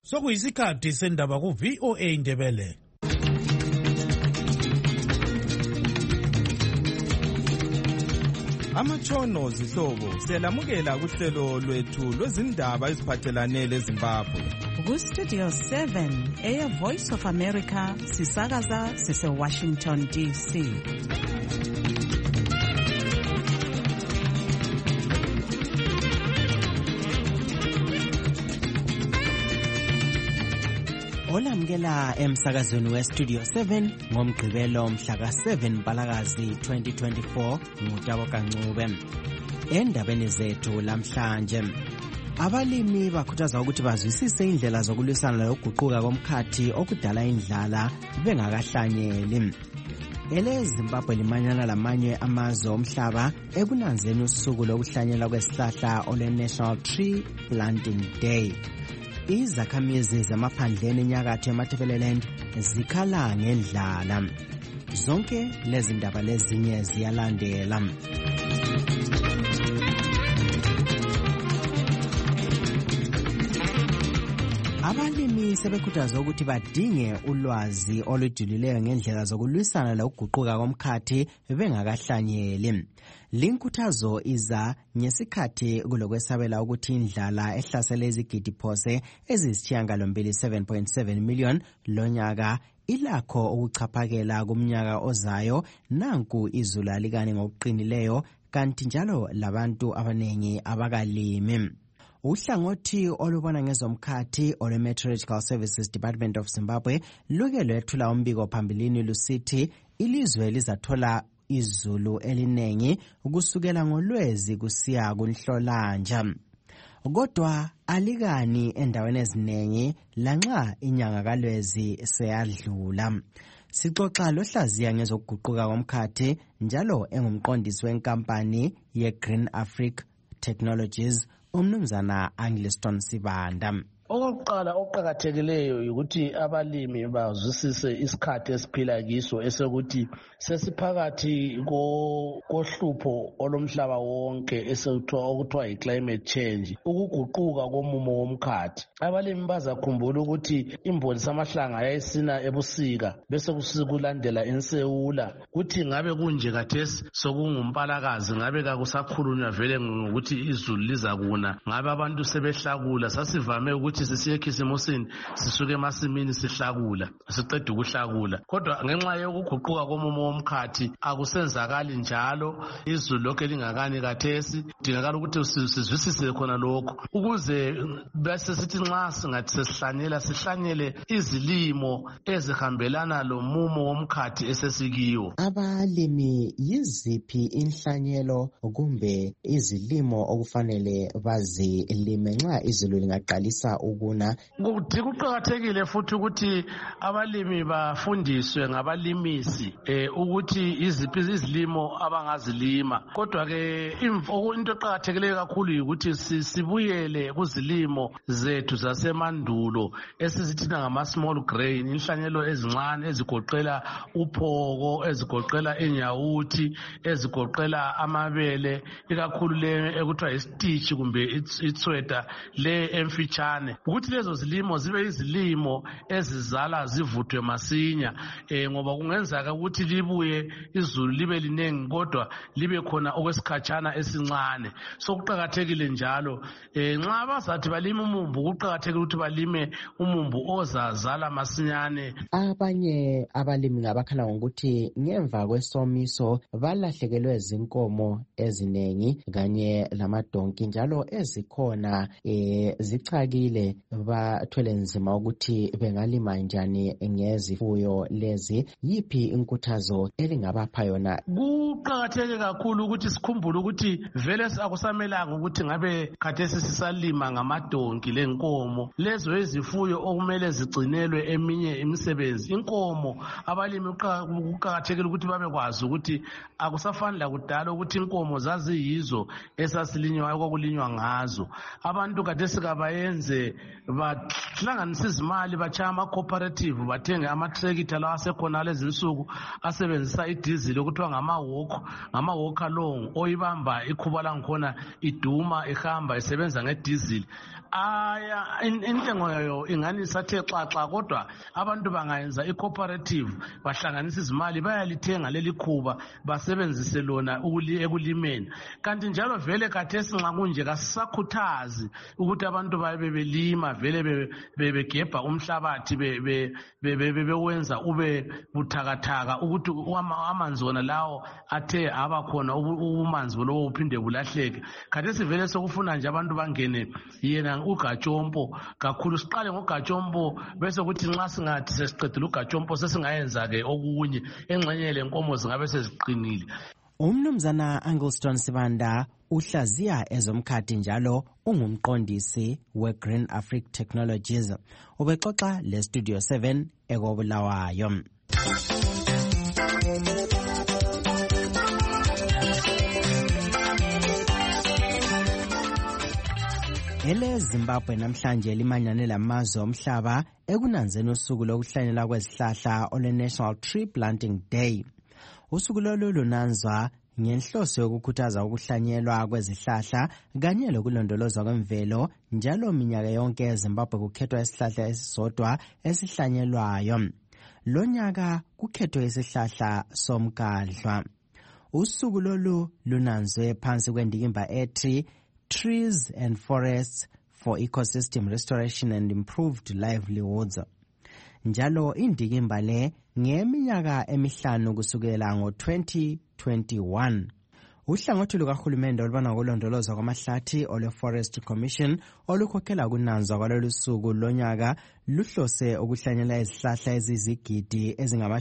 Sokuyisikhathi sendaba ku VOA Indebele. Amatshono zihlobo siyalamukela kuhlelo lwethu lwezindaba eziphathelane leZimbabwe. Ku-Studio 7 Air Voice of America sisakaza sise-Washington DC. Olamukela emsakazweni we-Studio 7 ngomgqibelo mhla ka-7 Mpalakazi 2024 nguTabo Kancube. Endabeni zethu lamhlanje, abalimi bakhuthaza ukuthi bazwisise indlela zokulwisana lokuguquka komkhathi okudala indlala bengakahlanyeli. EleZimbabwe limanyana lamanye amazwe omhlaba ekunanzeni usuku lokuhlanyela kwesihlahla olwe-National Tree Planting Day. Izakhamizi zamaphandleni enyakatho yeMatabeleland zikhala ngendlala. Zonke lezi ndaba lezinye ziyalandela. Abalimi sebekhuthaza ukuthi badinge ulwazi olujulileyo ngendlela zokulwisana lokuguquka komkhathi bengakahlanyeli. Linkuthazo iza ngesikhathi kulokwesabela ukuthi indlala ehlasela izigidi phose ezisishiyagalombili 7.7 million lonyaka ilakho ukuchaphakela kumnyaka ozayo. Nanku izulu alikani ngokuqinileyo, kanti njalo labantu abanengi abakalimi. Uhlangothi olubona ngezomkhathi olwe-Meteorological Services Department of Zimbabwe luke lwethula umbiko phambilini lusithi ilizwe lizathola izulu elinengi kusukela ngoLwezi kusiya kuNhlolanja. Kodwa alikani endaweni eziningi lanxa inyanga kaLwezi seyadlula. Sixoxa lohlaziya ngezokuguquka komkhathi njalo engumqondisi wenkampani ye-Green Africa Technologies uMnumzana Angliston Sibanda. Okokuqala okuqhakathekileyo ukuthi abalimi bazwisise isikhathi esiphila kiso esokuthi sesiphakathi kohlupho olomhlaba wonke okuthiwa yi-climate change, ukuguquka komumo womkhathi. Abalimi bazakhumbula ukuthi imboni samahlanga yayisina ebusika bese kulandela insewula. Kuthi ngabe kunje kathesi sokungumpalakazi, ngabe kakusakhulunywa vele ngokuthi izulu lizakuna, ngabe abantu sebehlakula. Sasivame ukuthi sisiye ekhisimusini sisuke emasimini sihlakula, siqeda ukuhlakula. Kodwa ngenxa yokuguquka komumo womkhathi akusenzakali njalo. Izulu lokho lingakani kathesi, kudingakala ukuthi sizwisise khona lokho ukuze bese sithi nxa singathi sesihlanyela sihlanyele izilimo ezihambelana lomumo womkhathi esesikiwo. Abalimi yiziphi inhlanyelo kumbe izilimo okufanele bazilime nxa izulu lingaqalisa ukuna? Kuqakathekile futhi ukuthi abalimi bafundiswe ngabalimisi ukuthi iziphi izilimo abangazilima. Kodwa ke into eqakathekileyo kakhulu ukuthi sibuyele kuzilimo zethu zasemandulo esizithina ngama-small grain, inhlanyelo ezincane ezigoqela uphoko, ezigoqela inyawuthi, ezigoqela amabele, ikakhulu le ekuthiwa isititshi kumbe itsweta le emfitshane, ukuthi lezo zilimo zibe izilimo ezizala zivuthwe masinya, ngoba kungenzeka ukuthi libuye izulu libe linengi kodwa libe khona okwesikhatshana esincane. So kuqakathekile njalo nxa bazathi balime umumbu, kuqakathekile ukuthi balime umumbu ozazala masinyane. Abanye abalimi ngabakhala ngokuthi ngemva kwesomiso balahlekelwe zinkomo eziningi kanye lamadonki njalo ezikhona zichakile, bathwele nzima ukuthi bengalima njani ngezifuyo lezi. Yiphi inkuthazo elingabapha yona? Kuqakatheke kakhulu ukuthi sikhumbule ukuthi vele akusamelanga ukuthi ngabe khathesi sisalima ngamadonki lenkomo. Lezo izifuyo okumele zigcinelwe eminye imisebenzi. Inkomo, abalimi kuqakathekile ukuthi babekwazi ukuthi akusafani lakudala ukuthi inkomo zaziyizo esasilinywa okwakulinywa ngazo. Abantu khathesi kabayenze kumele bahlanganise izimali batshaya ama-cooperative bathenge amatrekitha lawa asekhona lezinsuku asebenzisa idizili okuthiwa ngama-walk along oyibamba ikhuba langikhona iduma ihamba isebenza ngedizili. Intengo yayo ingani isathe xaxa, kodwa abantu bangayenza i-cooperative bahlanganisa izimali bayalithenga leli khuba basebenzise lona ekulimeni. Kanti njalo vele khathesi nxa kunje kasisakhuthazi ukuthi abantu babe belima vele begebha umhlabathi bewenza ube buthakathaka ukuthi amanzi wona lawo athe abakhona umanzi lowo uphinde bulahleke. Khathesi vele sokufuna nje abantu bangene yena ugatshompo kakhulu. Siqale ngogatshompo bese kuthi nxa singathi sesiqedile ugatshompo sesingayenza-ke okunye engxenye lenkomo zingabe seziqinile. Umnumzana Angleston Sibanda uhlaziya ezomkhathi njalo ungumqondisi we-Green Africa Technologies. Ubexoxa le-Studio 7 ekobulawayo. Zimbabwe namhlanje limanyane lamazwe omhlaba ekunanzeni usuku lokuhlanyela kwezihlahla ole-National Tree Planting Day. Usuku lolu lunanzwa ngenhloso yokukhuthaza ukuhlanyelwa kwezihlahla kanye lokulondolozwa kwemvelo, njalo minyaka yonke eZimbabwe kukhethwa isihlahla esisodwa esihlanyelwayo. Lonyaka kukhethwe isihlahla somgadlwa. Usuku lolu lunanzwe phansi kwendikimba ethi Trees and Forests for Ecosystem Restoration and Improved Livelihoods. Njalo indikimba le ngeminyaka emihlanu kusukela ngo-2021. Uhlangothi lukahulumende olubana ngokulondolozwa kwamahlathi ole-Forest Commission olukhokhela kunanzwa kwalolu suku lonyaka luhlose ukuhlanyela izihlahla ezizigidi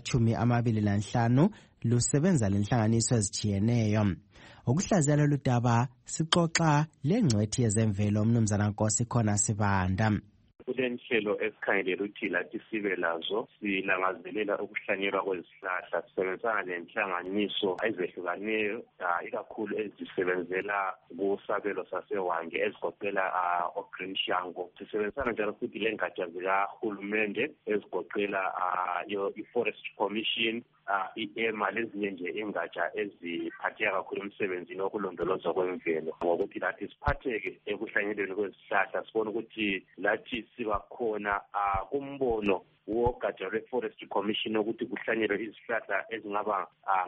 ezingama-25 lusebenza lenhlanganiso ezitshiyeneyo. Ukuhlaziya lolu daba sixoxa lengcwethi yezemvelo umnumzana Nkosi khona Sibanda. Kulenhlelo esikhangelela ukuthi lathi sibe lazo silangazelela ukuhlanyelwa kwezihlahla sisebenzisana nenhlanganiso ezehlukaneyo ikakhulu ezisebenzela kusabelo saseWange ezigoqela oGreen Shango. Sisebenzisana njalo futhi lengatsha zikahulumende ezigoqela i-Forest Commission, i-EMA lezinye nje ingatsha eziphatheka kakhulu emsebenzini wokulondolozwa kwemvelo, ngokuthi lathi siphatheke ekuhlanyelweni kwezihlahla sibone ukuthi lathi siba khona kumbono wogatsha lwe-Forest Commission ukuthi kuhlanyelwe izihlahla ezingaba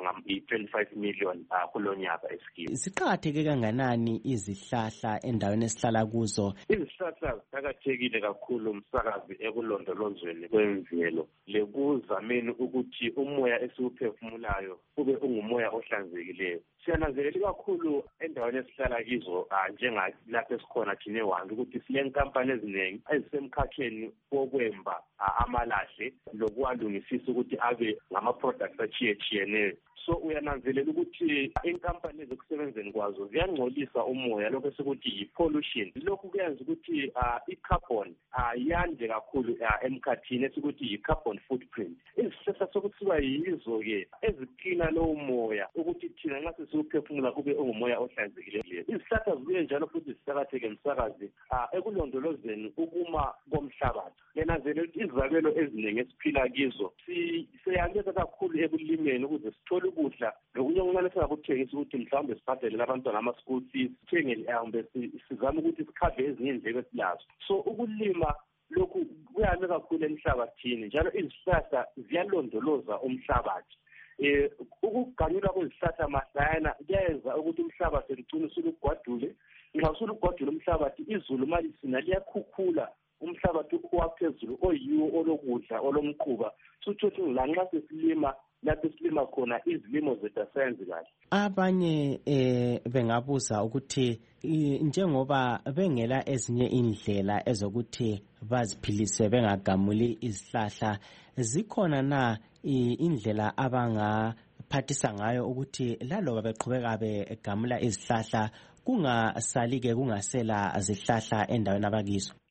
i-25 million kulo nyaka esikiwe. Siqakatheke kanganani izihlahla endaweni esihlala kuzo? Izihlahla ziqakathekile kakhulu msakazi ekulondolozweni kwemvelo lekuzameni ukuthi umoya esiwuphefumulayo ube ungumoya ohlanzekileyo. Siyananzelela kakhulu endaweni esihlala kizo njengalapho esikhona thina eWange ukuthi silenkampani eziningi ezisemkhakheni wokwemba amalahle lokuwalungisisa ukuthi abe ngama-products atshiyetshiyeneyo. So uyananzelela ukuthi inkampani ezokusebenzeni kwazo ziyangcolisa umoya, lokho esikuthi yi-pollution. Lokhu kuyenza ukuthi i-carbon yande kakhulu emkhathini esikuthi yi-carbon footprint. Izihlahla sokuthiwa yizo-ke eziklina lowo moya ukuthi thina nxa sesiwuphefumula kube ungumoya ohlanzekileyo. Izihlahla zibuye njalo futhi ziqakatheke msakazi ekulondolozeni ukuma komhlabathi. Ngenanzelela ukuthi izabelo eziningi esiphila kizo siyaleka kakhulu ekulimeni ukuze sithole ukudla lokunye okuncane singakuthengisa ukuthi mhlawumbe sibhadelela abantwana ama-school fees, sithenge sizame ukuthi sikhave ezinye indleko esilazo. So ukulima lokhu kuyame kakhulu emhlabathini, njalo izihlahla ziyalondoloza umhlabathi. Ukuganyulwa kwezihlahla mahlayana kuyenza ukuthi umhlabathi ugcine usulugwadule. Nxa usulugwadule umhlabathi, izulu malisina liyakhukhula umhlabathi waphezulu oyiwo olokudla olomquba. Suthothi lanxa sesilima lapho silima khona izilimo zethu asenzi kahle. Abanye bengabuza ukuthi njengoba bengela ezinye indlela ezokuthi baziphilise bengagamuli izihlahla, zikhona na indlela abangaphathisa ngayo ukuthi laloba beqhubeka begamula izihlahla kungasali-ke kungasela zihlahla endaweni abakizo?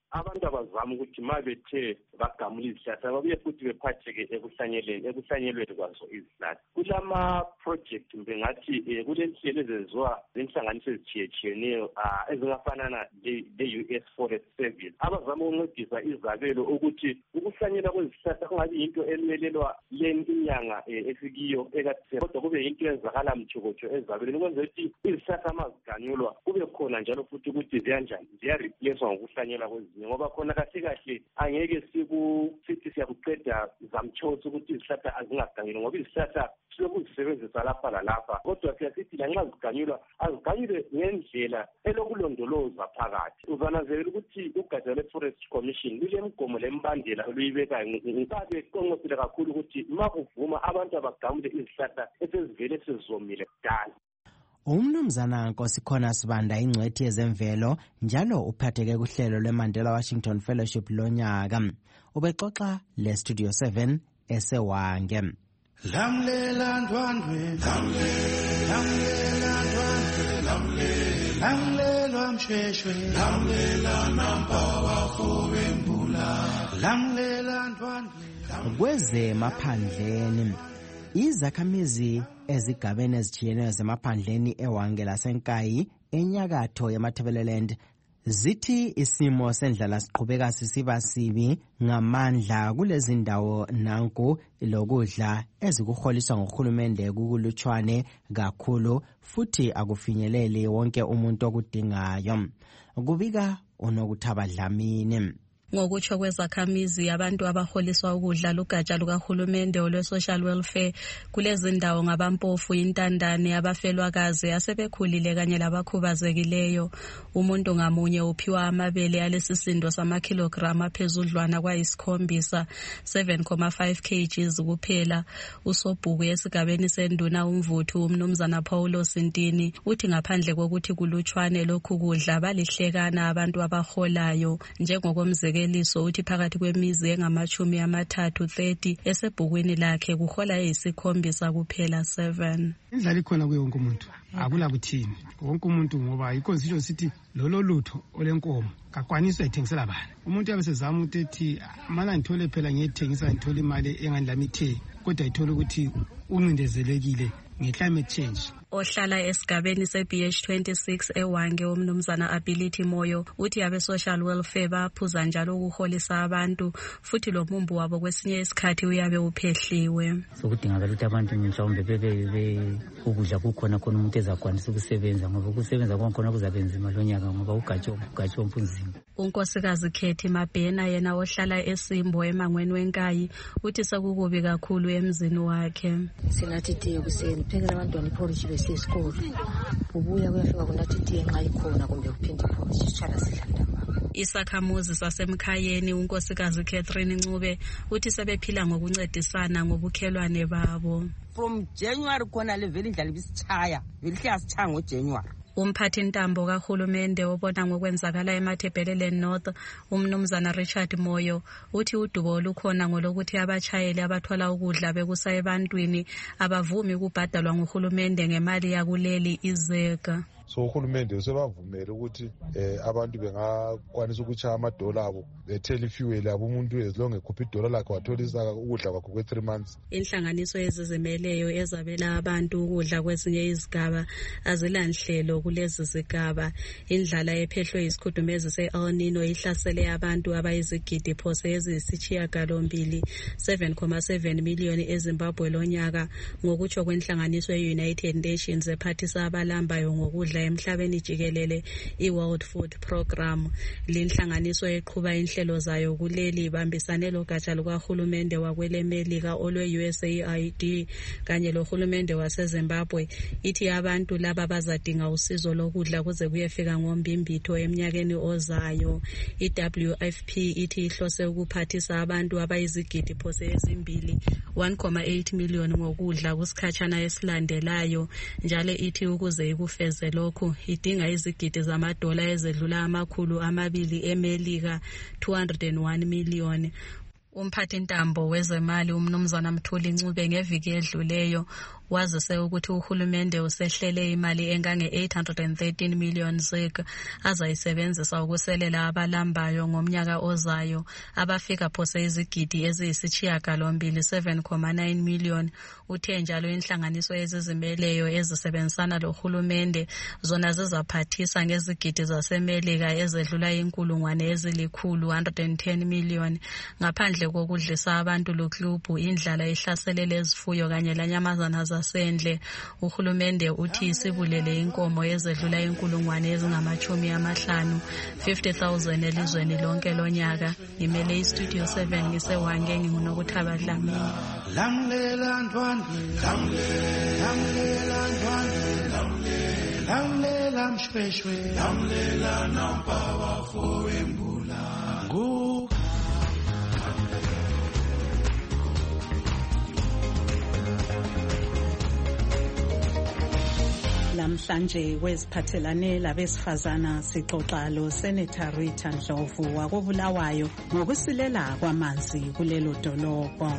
abantu abazama ukuthi ma bethe bagamula izihlahla babuye futhi bephatheke ekuhlanyelweni kwazo izihlahla. Kulama-project bengathi kulenhlelo ezenziwa zinhlanganiso ezitshiyetshiyeneyo ezingafanana le-US Forest Service abazama ukuncedisa izabelo ukuthi ukuhlanyela kwezihlahla kungabi yinto emelelwa leni inyanga esikiyo ekatheni kodwa kube yinto eyenzakala mtshokotsho ezabelweni ukwenzela ukuthi izihlahla ma ziganyulwa kube khona njalo futhi ukuthi ziyanjani ziyareplacewa ngokuhlanyela kwezinye ngoba khona kahle kahle angeke sithi siyakuqeda zamtshosa ukuthi izihlahla azingaganyulwa ngoba izihlahla silokuzisebenzisa lapha lalapha kodwa siyasithi lanxa ziganyulwa aziganyulwe ngendlela elokulondoloza phakathi. Uzananzelela ukuthi ugatsha lwe-Forest Commission lulemigomo lembandela oluyibekayo ngikabe qonqosile kakhulu ukuthi ma kuvuma abantu abagamule izihlahla esezivele sezomile kudala. Umnumzana Nkosikhona Sibanda ingcwethi yezemvelo njalo uphatheke kuhlelo lweMandela Washington Fellowship lonyaka. Ubexoxa le-Studio 7 esewange. Lamlela ndwandwe, lamlela ndwandwe, lamlela mshweshwe, lamlela nampa wafobe mbula, lamlela ndwandwe. Kweze maphandleni izakhamizi ezigabeni ezitshiyeneyo zemaphandleni ewange lasenkayi enyakatho yeMatabeleland zithi isimo sendlala siqhubeka sisiba sibi ngamandla kulezi ndawo nanku lokudla ezikuholiswa ngohulumende kukulutshwane kakhulu futhi akufinyeleli wonke umuntu okudingayo. Kubika uNokuthaba Dlamini. Ngokutsho kwezakhamizi abantu abaholiswa ukudla lugatsha lukahulumende olwe-social welfare kulezi ndawo ngabampofu intandane abafelwakazi asebekhulile kanye labakhubazekileyo. Umuntu ngamunye uphiwa amabele alesisindo samakhilogramu aphezudlwana kwayisikhombisa 7.5 kg kuphela. Usobhuku esigabeni senduna umvuthu umnumzana Paulo Sintini uthi ngaphandle kokuthi kulutshwane lokhu kudla balihlekana abantu abaholayo njengokomzekelo uthi phakathi kwemizi engamachumi amathathu 30 esebhukwini lakhe kuhola eyisikhombisa kuphela 7. Indlala ikhona kuye wonke umuntu akula kuthini wonke umuntu ngoba yikho sisho sithi lolo lutho olenkomo kakwaniswa ethengisela bani. Umuntu yabesezama ukuthi mana ngithole phela ngiyethengisa ngithole imali engandlami ithe kodwa ithola ukuthi uncindezelekile nge-climate change. Ohlala esigabeni se-BH26 ewange umnumzana Ability Moyo uthi abe-social welfare baphuza njalo ukuholisa abantu futhi lo mumbu wabo kwesinye isikhathi uyabe uphehliwe. Sokudingakala ukuthi abantu mhlawumbe bebe ukudla kukhona khona umuntu ezakwanisa ukusebenza ngoba ukusebenza kwakhona kuzabenza imali lonyaka ngoba ugatsho mpunzima. Unkosikazi Khethi Mabhena yena ohlala eSimbo emangweni wenkayi uthi sekukubi kakhulu emzini wakhe. Sinathi tiye kuseni phekela abantwana iporridge besesikolo ubuya kuyafika kunathi tiye nxa ikhona kumbe kuphinde iporridge sichala sidla ntambama. Isakhamuzi sasemkhayeni unkosikazi Catherine Ncube uthi sebephila ngokuncedisana ngobukhelwane babo. From January khona leveli indlala ibisichaya velihle asichaya ngoJanuary. Umphathi ntambo kahulumende obona ngokwenzakala eMatabeleland North umnumzana Richard Moyo uthi udubo olukhona ngolokuthi abachayeli abathwala ukudla bekusa ebantwini abavumi ukubhadalwa nguhulumende ngemali yakuleli izeka. So uhulumende usebavumela ukuthi abantu bengakwanisa ukutshaya amadola abo bethela ifuel abo umuntu ezilonge ekhupha idola lakhe watholisa ukudla kwakhe kwe-3 months. Inhlanganiso ezizimeleyo ezabela abantu ukudla kwezinye izigaba azilanhlelo kulezi zigaba. Indlala ephehlwe isikhudumezi se-El Nino ihlasele abantu abayizigidi phose eziyisishiyagalombili 7.7 miliyoni eZimbabwe lonyaka ngokutsho kwenhlanganiso ye-United Nations ephathisa abalambayo ngokudla emhlabeni jikelele i-World Food Program. Linhlanganiso eqhuba inhlelo zayo kuleli bambisane logatsha lukahulumende wakwelemelika olwe-USAID kanye lohulumende waseZimbabwe ithi abantu laba bazadinga usizo lokudla kuze kuyefika ngombimbitho eminyakeni ozayo. I-WFP ithi ihlose ukuphathisa abantu abayizigidi phose ezimbili 1.8 miliyoni ngokudla kusikhatshana esilandelayo njalo ithi ukuze ikufeze lokhu idinga izigidi zamadola ezedlula $200 emelika 201 miliyoni. Umphathi ntambo wezemali umnumzana Mthuli Ncube ngeviki edluleyo wazise ukuthi uhulumende usehlele imali engange 813 million ZiG azayisebenzisa ukuselela abalambayo ngomnyaka ozayo abafika phose izigidi eziyisishiyagalombili 7.9 million. Uthe njalo inhlanganiso ezizimeleyo ezisebenzisana lohulumende zona zizaphathisa ngezigidi zaseMelika ezedlula inkulungwane ezili110 million. Ngaphandle kokudlisa abantu luklubhu, indlala ihlasele lezifuyo kanye lanyamazana zasendle, uhulumende uthi isibulele inkomo ezedlula inkulungwane ezingama50,000 50,000 elizweni lonke lonyaka. Ngimele iStudio 7 ngisewange nginguNokuthaba Dlamini. Lamlela ntwandwe, lamlela ntwandwe, lamlela mshweshwe, lamlela nampawa fowembula. Namhlanje kweziphathelane labesifazana sixoxa lo Senator Rita Ndlovu wakobulawayo ngokusilela kwamanzi kulelo dolobho.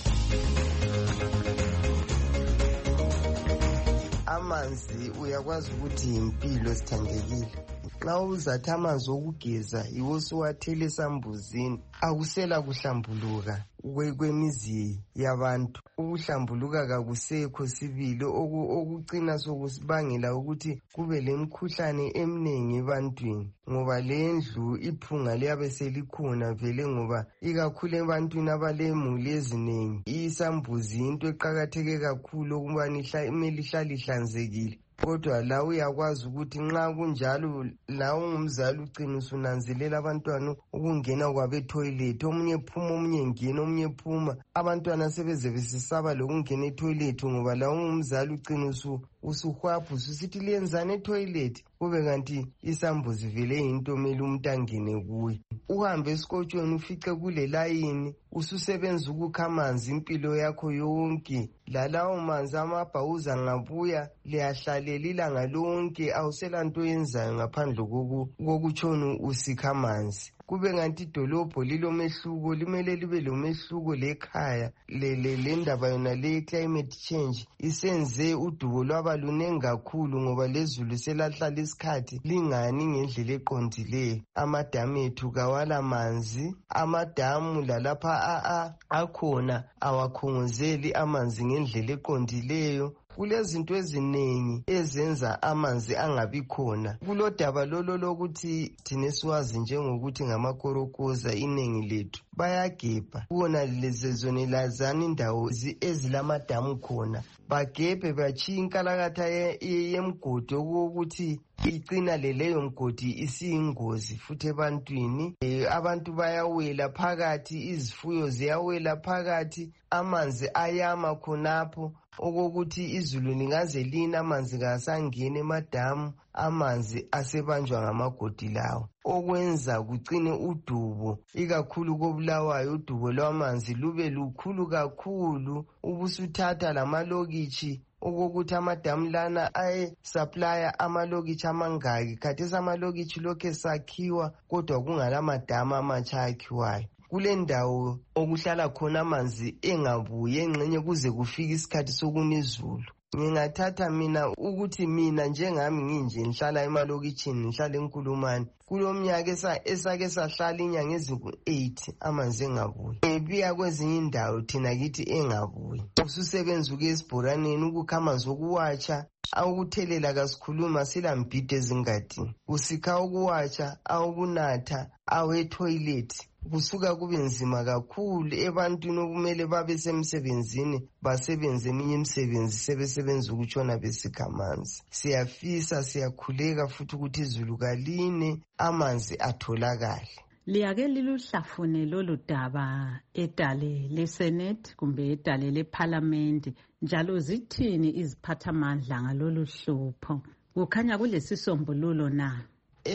Amanzi uyakwazi ukuthi impilo sithandekile. Xa uzathi amanzi okugeza iwo suwathele esambuzini akusela kuhlambuluka kwemizi yabantu. Ukuhlambuluka kakusekho sibili okucina sokusibangela ukuthi kube lemkhuhlane eminingi ebantwini ngoba lendlu iphunga liyabe selikhona vele ngoba ikakhulu ebantwini abalemuli eziningi isambuzi into eqakatheke kakhulu ukubana imele ihlale ihlanzekile. Kodwa la uyakwazi ukuthi nxa kunjalo la ungumzali ucina usunanzelela abantwana ukungena kwabe toilet, omunye phuma omunye ngena omunye phuma. Abantwana sebeze besisaba lokungena etoilet ngoba la ungumzali ucina usuhwapha usithi liyenzana etoilet kube kanti isambuzi vele into mele umuntu angene kuyo. Uhambe esikotshweni ufice kule layini ususebenza ukukha amanzi impilo yakho yonke. Lalawo manzi amabhawuza ngabuya liyahlalela ilanga lonke awuselanto yenzayo ngaphandle kokutshona usikha amanzi. Kube ngathi idolobho lilomehluko, limele libe lomehluko lekhaya le ndaba yona le climate change isenze udubo lwaba lunengi kakhulu ngoba lezulu selahlala isikhathi lingani ngendlela eqondileyo. Amadamu ethu kawala manzi, amadamu lalapha akhona awakhongozeli amanzi ngendlela eqondileyo. Kulezinto eziningi ezenza amanzi angabi khona. Kulodaba lolo lokuthi thina siwazi njengokuthi ngamakorokoza inengi lethu bayagebha kuona lezezone lazana indawo ezilamadamu khona bagebhe bachiya inkalakatha yemgodi ukuthi icina leyo mgodi isiyingozi futhi ebantwini. Abantu bayawela phakathi, izifuyo ziyawela phakathi, amanzi ayama khonapho okokuthi izulu lingaze lina amanzi kasangena emadamu, amanzi asebanjwa ngamagodi lawo okwenza kucine udubo ikakhulu kobulawayo udubo lwamanzi lube lukhulu kakhulu. Ubusuthatha lamalokitshi okokuthi amadamu lana ayesuplya amalokitshi amangaki, khathesi amalokitshi lokhu esakhiwa kodwa kungala madamu amatsha akhiwayo. Kule ndawo okuhlala khona amanzi engabuye engxenye kuze kufike isikhathi sokuna izulu. Ngingathatha mina ukuthi mina njengami nginje ngihlala emalokitshini ngihlala eNkulumane kulomnyaka esake sahlala inyanga eziku8 amanzi engabuyi. Ebiya kwezinye indawo thina kithi engabuyi. Ususebenza uke esibhoraneni ukukha amanzi okuwatsha awukuthelela kasikhuluma silambhide ezingadini. Usikha ukuwatsha awukunatha awetoilet. Kusuka kube nzima kakhulu ebantwini okumele babe semsebenzini basebenze eminye imisebenzi sebesebenza ukutshona besikha amanzi. Siyafisa siyakhuleka futhi ukuthi izulu kaline amanzi atholakale. Liyake liluhlafune lolu daba edale leSenate kumbe edale leParliament, njalo zithini iziphathamandla ngalolu hlupho? Kukhanya kulesisombululo na?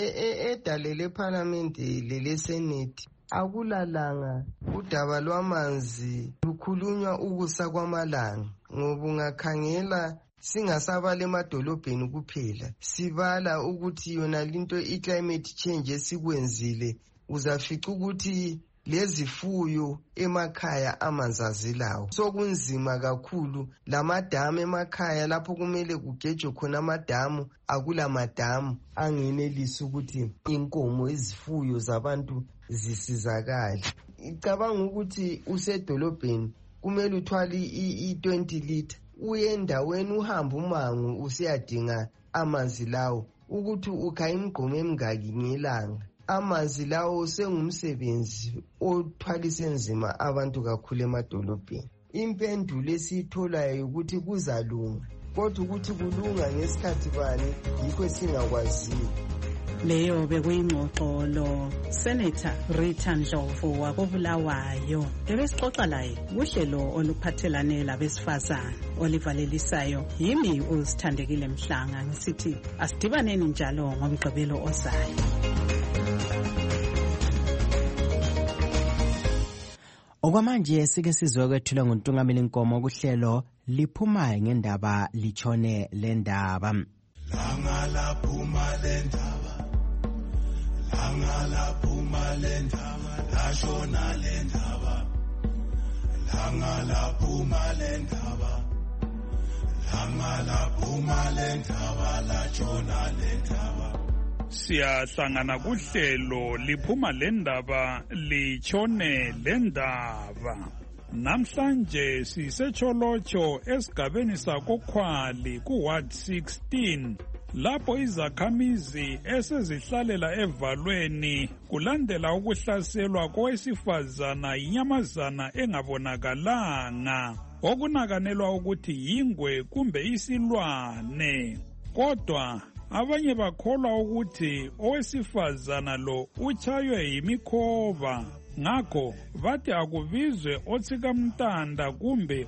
Edale leParliament leSenate akulalanga udaba lwamanzi lukhulunywa ukusa kwamalanga ngoba ungakhangela singasabala emadolobheni kuphela sibala ukuthi yona linto iclimate change esikwenzile uzafica ukuthi lezifuyo emakhaya amanzi azilawo. Sokunzima kakhulu, lamadamu emakhaya lapho kumele kugejwe khona amadamu akula madamu angenelisi ukuthi inkomo izifuyo zabantu zisizakale. Icabanga ukuthi usedolobheni kumele uthwale i-20 liter uye endaweni uhambe umango usiyadinga amanzi lawo ukuthi ukha imigqomo emingaki ngelanga. Amanzi lawo sengumsebenzi othwalise nzima abantu kakhulu emadolobheni. Impendulo esiyitholayo ukuthi kuzalunga, kodwa ukuthi kulunga ngesikhathi bani yikho esingakwaziyo. Leyo bekuyingxoxo lo Senator Rita Ndlovu wakobulawayo ebesixoxa laye kuhlelo oluphathelane labesifazane olivalelisayo. Yimi uzithandekile Mhlanga ngisithi asidibaneni njalo ngomgqibelo ozayo. Okwamanje sike sizwe kwethulwa nguNtungameli Nkomo kuhlelo liphuma ngendaba lichone lendaba. Langa laphuma lendaba, langa laphuma lendaba, lashona lendaba, langa laphuma lendaba, langa laphuma lendaba, lashona lendaba. Siyahlangana kuhlelo liphuma lendaba lichone lendaba. Namhlanje sisecholocho esigabeni sakoKhwali kuWard 16 lapho izakhamizi esezihlalela evalweni kulandela ukuhlaselwa kowesifazana inyamazana engabonakalanga okunakanelwa ukuthi yingwe kumbe isilwane. Kodwa abanye bakholwa ukuthi owesifazana lo utshaywe yimikhoba, ngakho bathi akubizwe otsikamntanda kumbe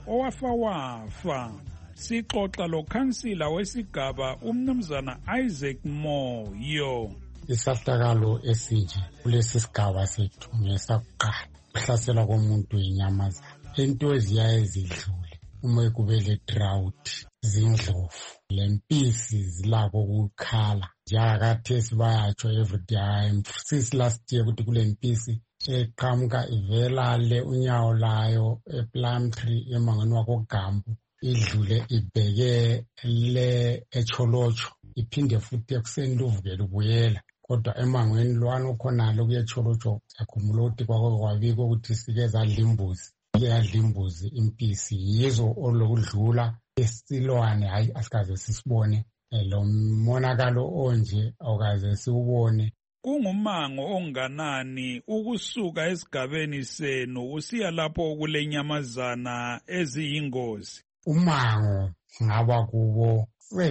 owafa. Sixoxa lo khansila wesigaba umnumzana Isaac Moyo. Isahlakalo esinje kulesi sigaba sethu ngesakuqala ukuhlaselwa komuntu yinyamazana. Into eziyaye zidlule uma kube le drought zindlovu lempisi zilako ukukhala njengakathesi bayatsho everyday. Since last year ukuthi kule mpisi eqhamuka ivela le unyawo layo ePlumtree emangweni wakoGambu idlule ibheke le echolocho iphinde futhi ekuseni luvukele ubuyela. Kodwa emangweni lwana ukhonalo kuyecholocho yakhumula ukuthi kwabikho ukuthi sike zadlimbuzi yadlimbuzi impisi yizo olokudlula esilwane. Hayi asikaze sisibone lo monakalo onje awukaze siubone. Kungumango onganani ukusuka esigabeni senu usiya lapho kulenyamazana eziyingozi? Umango ngaba kubo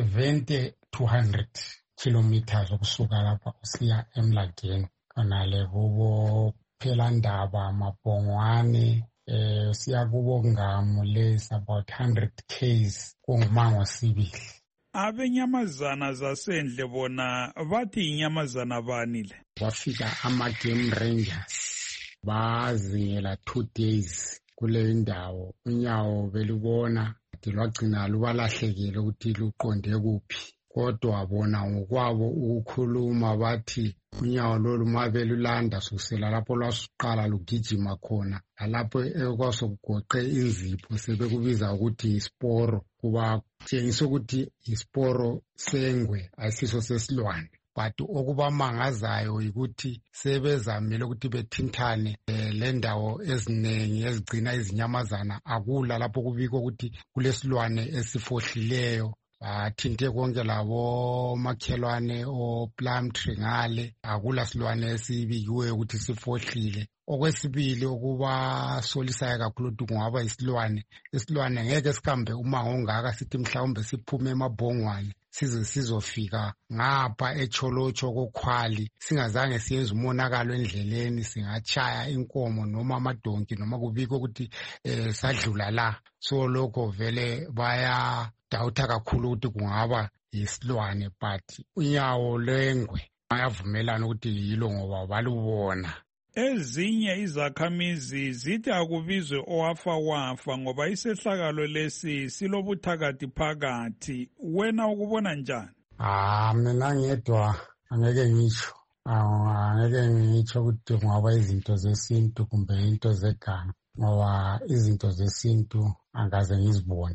70 to 100 kilometers ukusuka lapha usiya eMlageni. Kanale kubo Phelandaba, Mabhongwane, siya kubo Ngamu less about 100 km kungumango sibili. Abenyamazana zasendle bona bathi inyamazana bani le? Wafika ama-game rangers bazingela 2 days kule ndawo. Unyawo belubona lwagcina lubalahlekile ukuthi luqonde kuphi. Kodwa bona ngokwabo ukukhuluma bathi unyawo lolu mabelulanda susela lapho lwasuqala lugijima khona lapho ekwasokugoqe inzipho sebekubiza ukuthi isporo, kuba tshengisa ukuthi isporo sengwe ayisiso sesilwane. But okubamangazayo ukuthi sebezamile ukuthi bethintane le ndawo eziningi ezigcina izinyamazana akula lapho kubikho ukuthi kulesilwane esifohlileyo. Bathinte konke labo makhelwane oPlumtree ngale akula silwane esibikiwe ukuthi sifohlile. Okwesibili okuba solisayo kakhulu ukuthi kungaba isilwane. Isilwane ngeke sihambe umango ongaka sithi mhlawumbe siphume eMabhongwane size sizofika ngapha echolocho koKhwali singazange siyenze umonakalo endleleni, singachaya inkomo noma amadonki noma kubikho ukuthi sadlula la. So lokho vele baya dawutha kakhulu ukuthi kungaba isilwane, but unyawo lengwe bayavumelana ukuthi yilo ngoba balubona. Ezinye izakhamizi zithi akubizwe owafa ngoba isehlakalo lesi silobuthakathi phakathi. Wena ukubona njani? Mina ngedwa angeke ngisho. Angeke ngitsho ukuthi kungaba izinto zesintu kumbe into zeganga, ngoba izinto zesintu angaze ngizibone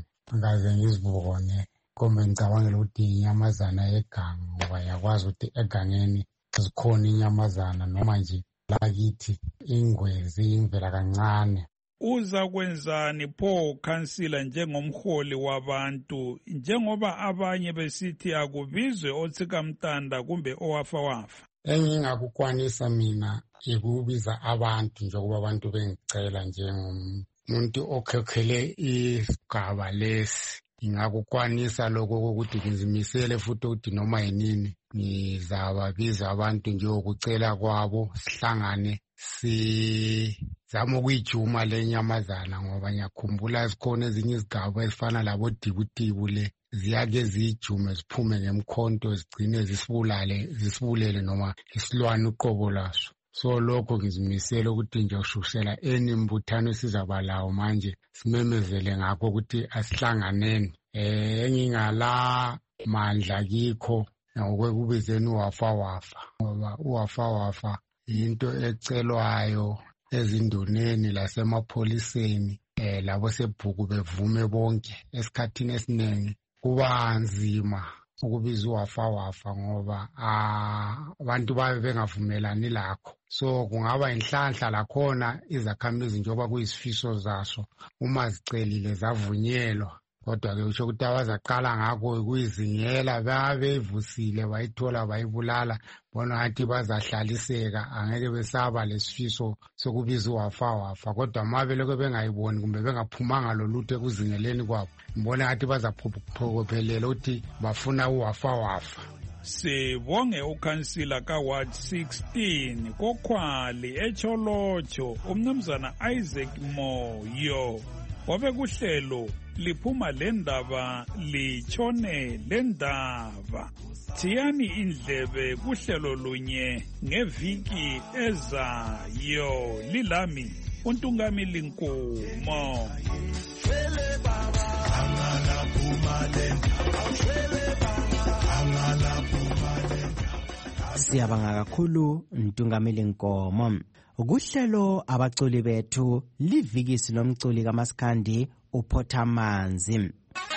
kumbe ngicabangela ukuthi inyamazana yeganga, ngoba yakwazi ukuthi egangeni zikhona inyamazana noma nje lakithi ingwezi imvela kancane. Uza kwenzani pho khansila njengomholi wabantu, njengoba abanye besithi akubizwe otsikamtanda kumbe owafa? Engingakukwanisa mina ikubiza abantu njengoba abantu bengicela njengomuntu okhokhele isigaba lesi. Ngingakukwanisa lokho ukuthi ngizimisele futhi ukuthi noma yinini ngizababiza abantu njengokucela kwabo, sihlangane sizama ukuyijuma le nyamazana, ngoba ngiyakhumbula zikhona ezinye izigaba ezifana labo Dibutibu le ziyake ziyijume ziphume ngemkhonto zigcine zisibulele noma isilwane uqobo laso. So lokho ngizimisele ukuthi nje ushusela imbuthano sizaba lawo manje simemezele ngakho ukuthi asihlanganeni. Engingala mandla kikho ngokwekubizeni uwafa, ngoba uwafa into ecelwayo ezinduneni lasemapholiseni, labo sebhuku bevume bonke. Esikhathini esiningi kuba nzima ukubiza uwafa ngoba abantu babe bengavumelani lakho. So kungaba inhlanhla lakhona izakhamizi njengoba kuyisifiso zaso, uma zicelile zavunyelwa, kodwa-ke usho ukuthi abazaqala ngakho kuyizingela, babevusile bayithola bayibulala, bona ngathi bazahlaliseka, angeke besaba lesifiso sokubiza uwafa. Kodwa uma belokhu bengayiboni kumbe bengaphumanga lolutho ekuzingeleni kwabo, ngibona ngathi bazaphokophelela ukuthi bafuna uwafa. Sibonge ukhansila kaWard 16 koKhwali eCholotsho, umnumzana Isaac Moyo. Wabekuhlelo liphuma lendaba litshone lendaba. Thiyani indlebe kuhlelo lunye ngeviki ezayo. Lilami uNtungamili Nkomo. Siyabonga kakhulu Ntungamili Nkomo. Kuhlelo abaculi bethu livikisi lomculi kaMaskandi uPhothamanzi.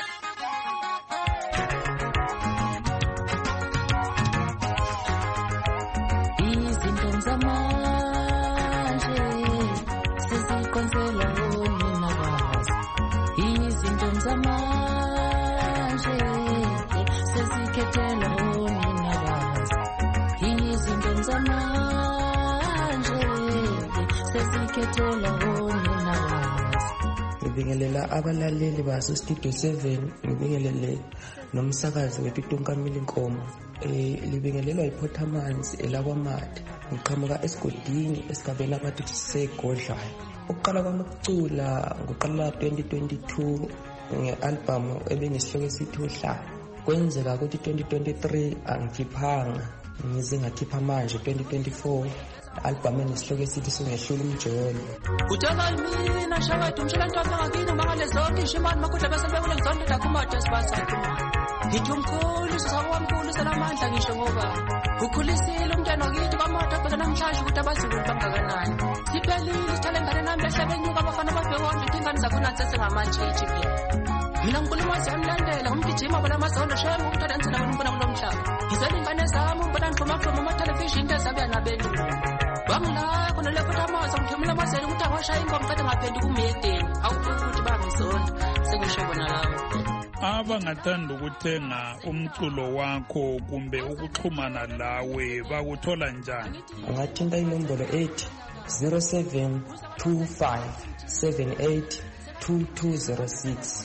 Izinto zamanje sezikhonsela wona bazi. Izinto zamanje sezikhethela wona bazi. Izinto zamanje sezikhethela wona bazi. Ngibingelela abalaleli baso Studio 7, ngibingelele nomsakazi wethu Ntungamili Nkomo. Libingelelwa iPhothamanzi elakwaMatha. Ngiqhamuka esigodini esigabeni abathi sisegodlayo. Ukuqala kwami ukucula ngoqala 2022 nge-album ebenesihloko esithi Uhlala. Kwenzeka ukuthi 2023 angikhiphanga, ngize ngakhipha manje 2024 album enesihloko esithi Singehlula Umjolo. Utshaka mina shawethu umshela ngakini mangale zonke ishimani makudla bese bekule ngizonke dakumata sibasathu. Ngithi umkhulu sisawamkhulu selamandla ngisho ngoba ukhulisile umntwana wakithi kaMatha phela namhlanje ukuthi abazulu bangakanani. Siphelile sithale ngane nami besebenyuka abafana babhekona ingane zakhona sesengamatshitshi phela. Mina ngikhuluma siyamlandela umgijima bona amazondo shema ukuthanda nsela wena umbona kulomhlaba. Ngizela ingane zami umbona ngiphuma ama-television ezabuya nabelungu. Bangila khona le Phothamanzi ngithemela amazela ukuthi angashaya ingoma ngicede ngaphendi kumedeni. Awufuni ukuthi bangizonda sengisho bona lawo. Abangathanda ukuthenga umculo wakho kumbe ukuxhumana lawe bakuthola njani? Ungathinta inombolo 0725782206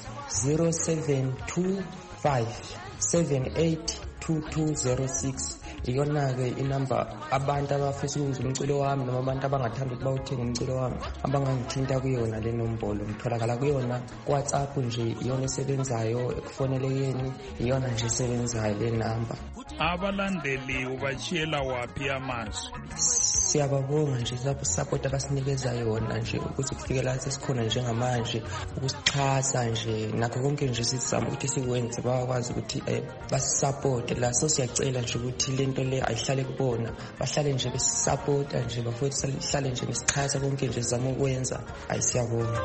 0725782206. Iyona-ke inamba abantu abafisa ukuzwa umculo wami noma abantu abangathanda ukuthi bawuthenge umculo wami abangangithinta kuyona le nombolo. Ngitholakala kuyona WhatsApp nje, iyona esebenzayo, ekufonelekeni iyona nje esebenzayo le namba. Abalandeli ubachiyela waphi amazwi? Siyababonga nje support abasinikeza yona nje ukuthi kufikela sesikhona njengamanje ukusixhasa nje nakho konke nje sizama ukuthi sikwenze bakwazi ukuthi basisupport la. So siyacela nje ukuthi le into le ayihlale kubona, bahlale nje besisapota nje, bafowethu sihlale nje besichaza konke nje sizama ukwenza. Ayisiyabona.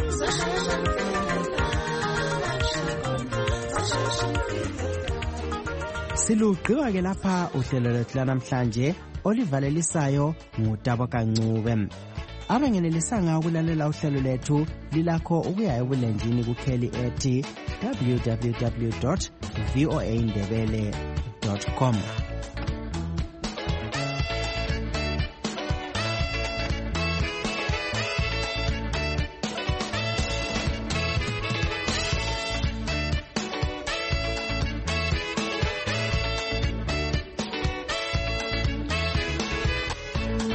Silugqiba ke lapha uhlelo lwethu namhlanje olivalelisayo nguTabo Kancube. Abangenelisanga ukulalela uhlelo lethu lilakho ukuya ebulenjini kukheli ethi www.voaindebele.com.